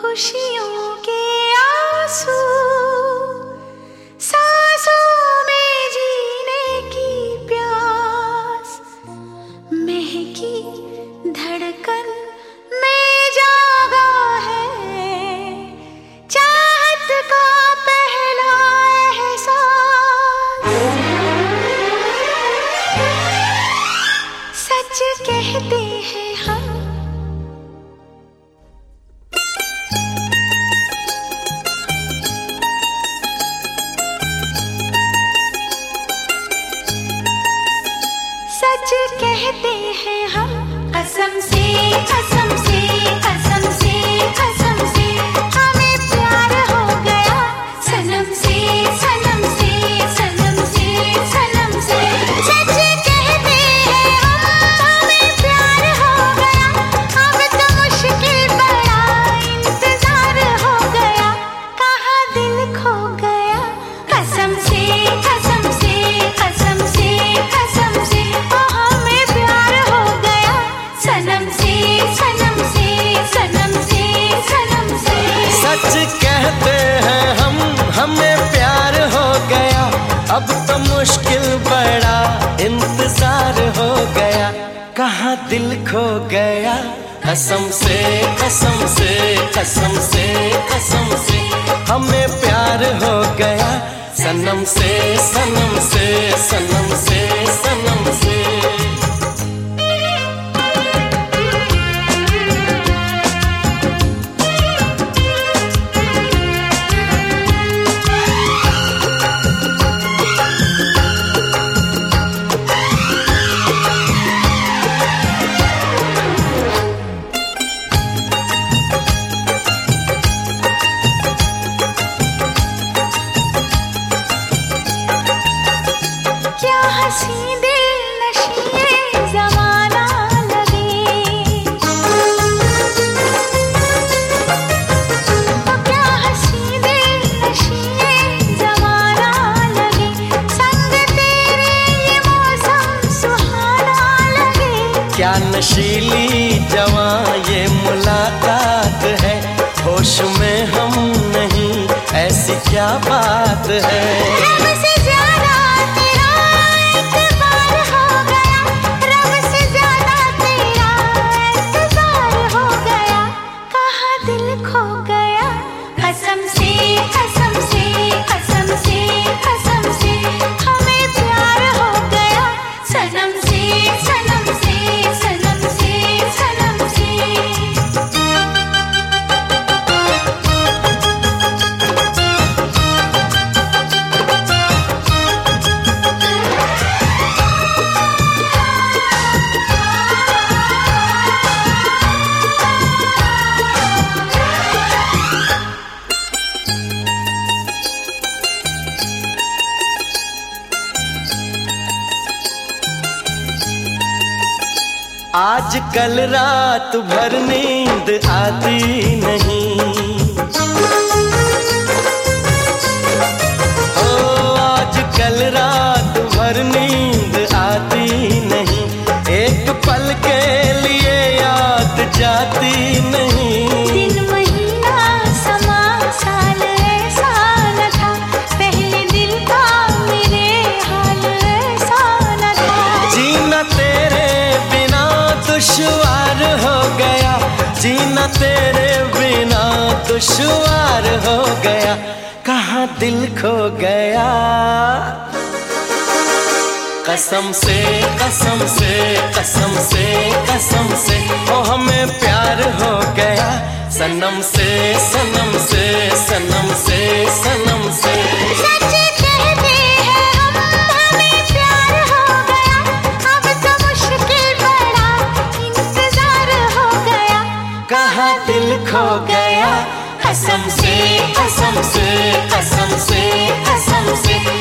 खुशियों के आंसू सांसों में जीने की प्यास महकी धड़कन में जागा है चाहत का पहला एहसास। सच कहते हैं हम सच कहते हैं हम कसम से कसम से कसम से कसम से हमें प्यार हो गया सनम से सनम से सनम से सनम से। सच कहते हैं हम हमें प्यार हो गया अब तो मुश्किल बड़ा इंतजार हो गया कहाँ दिल खो गया कसम से कसम से कसम से कसम से हमें प्यार हो गया सनम से सनम से सनम से सनम से। सच कहते हैं हम हमें प्यार हो गया अब तो मुश्किल बड़ा इंतजार हो गया कहाँ दिल खो गया कसम से कसम से कसम से कसम से हमें प्यार हो गया सनम से सनम से सनम से सनम से। क्या हंसी दिल नशीए ज़माना लगे तो क्या हंसी दिल नशीए ज़माना लगे संग तेरे ये मौसम सुहाना लगे। क्या नशीली जवां ये मुलाकात है होश में हम नहीं ऐसी क्या बात है। रब से ज्यादा तेरा एतबार हो गया रब से ज्यादा तेरा एतबार हो गया कहाँ दिल खो गया कसम से कसम से कसम से कसम से हमें प्यार हो गया सनम से सनम से सनम से सनम से। आज कल रात भर नींद आती नहीं ओ आज कल रात भर नींद आती नहीं एक पल के लिए याद जाती नहीं। दिन महीना समा साल ऐसा न था पहले दिल का मेरे हाल ऐसा न था। जीना तेरे बिना दुश्वार हो गया जीना तेरे बिना दुश्वार हो गया कहाँ दिल खो गया कसम से कसम से कसम से कसम से ओ हमें प्यार हो गया सनम से सनम से सनम से सनम से। सच कहते हैं हम हमें प्यार हो गया अब तो मुश्किल बड़ा इंतजार हो गया कहाँ दिल खो गया कसम से कसम से कसम से कसम से